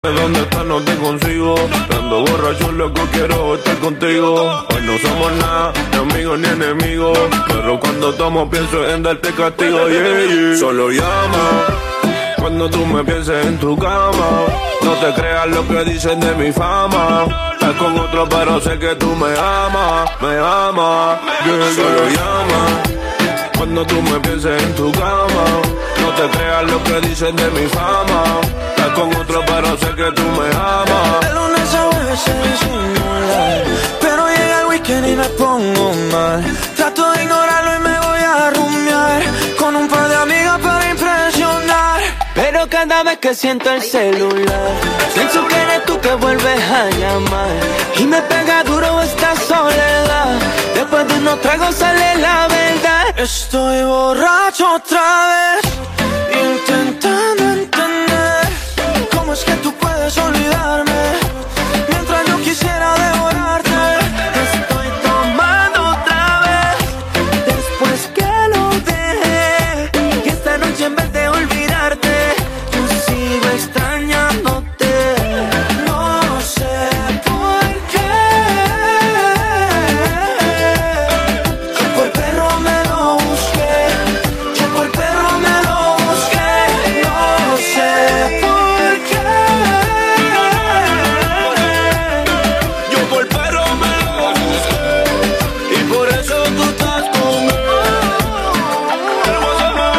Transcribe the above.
¿Dónde estás? No te consigo. Ando borracho, loco, quiero estar contigo. Hoy no somos nada, ni amigos ni enemigos, pero cuando tomo pienso en darte castigo, yeah, yeah. Solo llama cuando tú me pienses en tu cama. No te creas lo que dicen de mi fama. Estás con otro pero sé que tú me amas, yeah, yeah. Solo llama cuando tú me pienses en tu cama. No te creas lo que dicen de mi fama. Estás con otro pero sé que tú me amas. De lunes a jueves se disimular, pero llega el weekend y me pongo mal. Trato de ignorarlo y me voy a rumiar con un par de amigas para impresionar. Pero cada vez que siento el celular, pienso que eres tú que vuelves a llamar. Y me pega duro esta soledad. Después de unos tragos sale la verdad. Estoy borracho otra vez, intentando entender cómo es que tú